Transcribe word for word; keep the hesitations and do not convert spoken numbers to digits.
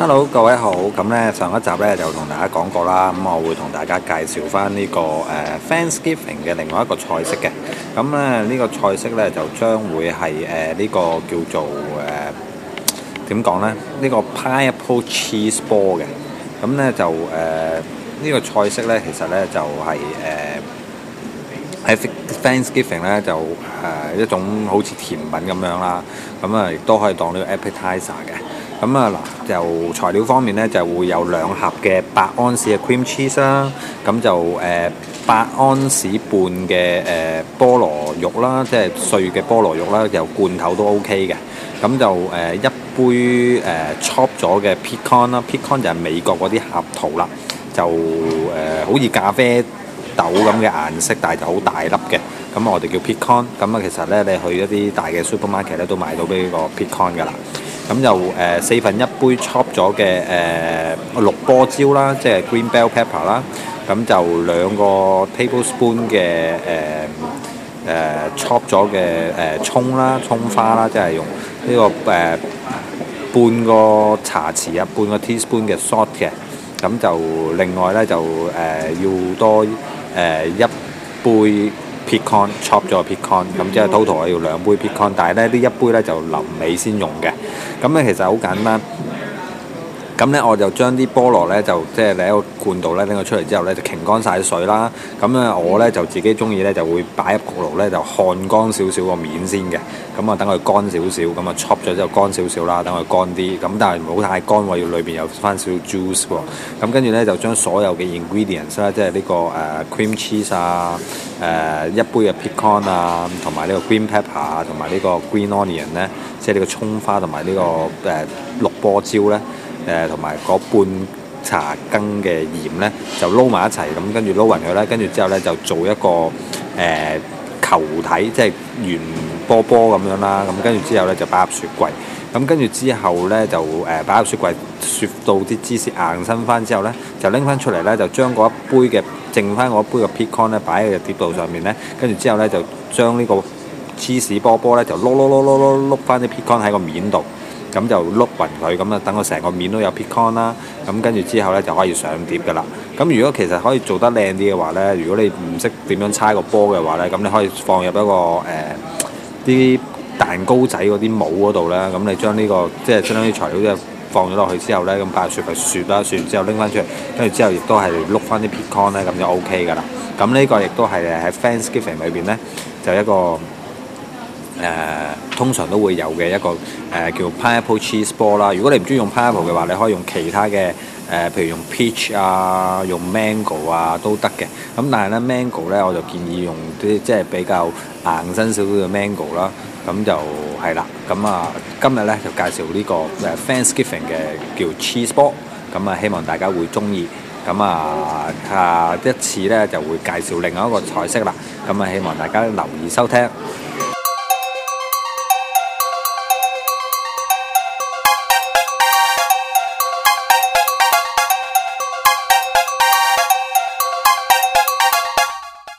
Hello，各位好。咁咧上一集咧就同大家講過啦，咁我會同大家介紹翻呢個誒、呃、Thanksgiving 嘅另外一個菜式嘅。咁咧呢、呢個菜式咧就將會係誒呢個叫做誒點講咧？呢、呢個 Pineapple Cheese Ball 嘅。咁咧就誒呢、呃呢個菜式咧其實咧就係誒喺 Thanksgiving 咧就誒、呃、一種好似甜品咁樣啦。咁啊亦都可以當呢個 appetizer 嘅。咁啊嗱，就材料方面咧，就會有兩盒嘅八安士嘅 cream cheese 啦，咁就誒八安士半嘅誒、呃、菠蘿肉啦，即係碎嘅菠蘿肉啦，又罐頭都 OK 嘅。咁就誒、呃、一杯誒 chop 咗嘅 pecan 啦 ，pecan 就係美國嗰啲合桃啦，就誒、呃、好似咖啡豆咁嘅顏色，但係就好大粒嘅。咁我哋叫 pecan。咁啊，其實咧你去一啲大嘅 supermarket 咧都買到呢個 pecan 噶啦。咁就誒、呃、四分一杯 chop 咗嘅誒綠波椒啦，即係 green bell pepper 啦。咁就兩個 tablespoon 嘅誒誒 chop 咗嘅誒葱啦、葱花啦，即係用呢、這個誒、呃、半個茶匙啊，半個 teaspoon 嘅 salt 嘅。咁就另外咧就誒、呃、要多誒、呃、一杯pecan chop 咗 pecan， 咁即係 total 我要兩杯 pecan， 但係咧呢一杯咧就臨尾先用嘅。咁咧其實好簡單。咁咧我就將啲菠蘿咧就即係你喺個罐度咧拎佢出嚟之後咧就擎乾晒水啦。咁咧我咧就自己中意咧就會擺入焗爐咧就烘乾少少個面先嘅。咁啊等佢乾少少，咁啊 chop 咗之後乾少少啦，等佢乾啲。咁但係唔好太乾喎，要裏邊有翻少少 juice 喎。咁跟住咧就將所有嘅 ingredients 啦，即係呢個誒 cream cheese 啊、誒、呃、一杯嘅 pecan 啊，同埋呢個 green pepper 啊，同埋呢個 green onion 咧，即係呢個葱花同埋呢個誒、呃、綠波椒咧。誒同埋嗰半茶羹嘅鹽咧，就撈埋一齊，咁跟住撈勻佢啦，跟住之後咧就做一個誒、呃、球體，即係圓波波咁樣啦。咁跟住之後咧就擺入雪櫃，咁跟住之後咧就誒擺入雪櫃，雪到啲芝士硬身翻之後咧，就拎翻出嚟咧，就將嗰一杯嘅剩翻嗰杯嘅 pecan 咧擺喺個碟度上面咧，跟住之後咧就將呢個芝士波波咧就碌碌碌碌碌碌翻啲 pecan 喺個面度。咁就碌勻佢，咁啊等佢成個面都有 pecan 啦，咁跟住之後咧就可以上碟噶啦。咁如果其實可以做得靚啲嘅話咧，如果你唔識點樣猜個波嘅話咧，咁你可以放入一個誒啲、呃、蛋糕仔嗰啲模嗰度咧，咁你將呢、這個即係將啲材料即係放咗落去之後咧，咁擺入雪櫃雪啦，雪完之後拎翻出嚟，跟住之後亦都係碌翻啲 pecan 咧，咁就 OK 噶啦。咁呢個亦都係喺 Thanksgiving 裏邊咧，就一個。誒、呃、通常都會有嘅一個誒、呃、叫 pineapple cheese ball 啦。如果你唔中意用 pineapple 嘅話，你可以用其他嘅誒、呃，譬如用 peach 啊，用 mango 啊都得嘅。咁但係咧 mango 咧，我就建議用啲即係比較硬身少少嘅 mango 啦。咁就係啦。咁啊，今日咧就介紹呢個誒 Thanksgiving 嘅叫 cheese ball。咁啊，希望大家會中意。咁啊，下一次咧就會介紹另外一個菜式啦。咁啊，希望大家留意收聽。